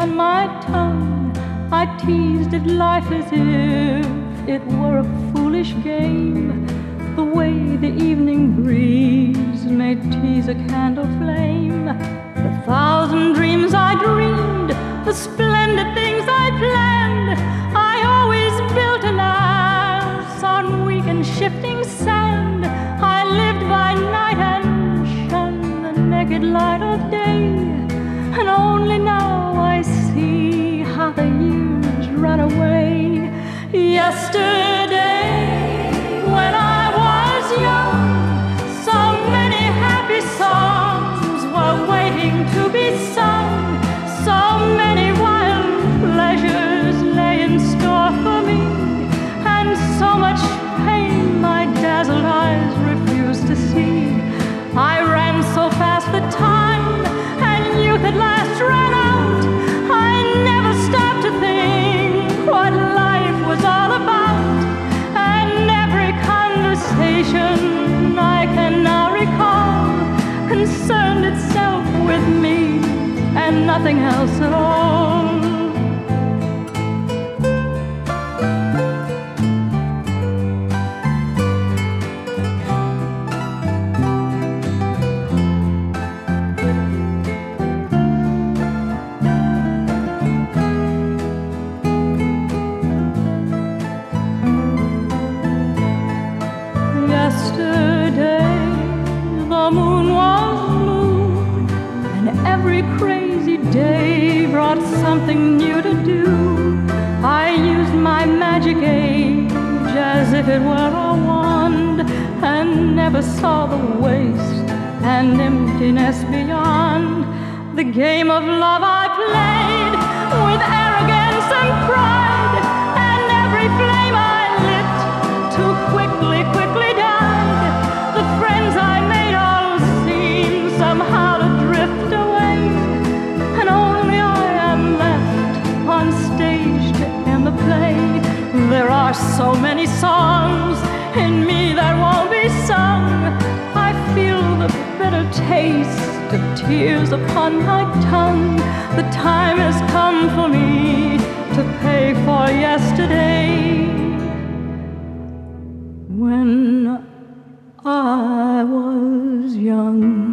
on my tongue. I teased at life as if it were a foolish game, the way the evening breeze may tease a candle flame. The thousand dreams I dreamed, the splendid things I planned, I always built a house on weak and shifting sand. I lived by night and shunned the naked light of day, and only now I see how the years run away. Yesterday, when I was young, so many happy songs were waiting to be sung. So many wild pleasures lay in store for me, and so much pain my dazzled eyes refused to see. I ran so fast the time, and youth at last ran out. I never stopped to think what life was all about, and every conversation I can now recall concerned itself with me and nothing else at all. Yesterday, the moon was blue, and every crazy day brought something new to do. I used my magic age as if it were a wand, and never saw the waste and emptiness beyond. The game of love I played with arrogance and pride, and every flame I lit too quickly died. The friends I made all seem somehow to drift away, and only I am left on stage to end the play. There are so many songs in me that won't be sung. I feel the bitter taste of tears upon my tongue. The time has come for me to pay for yesterday, when I was young.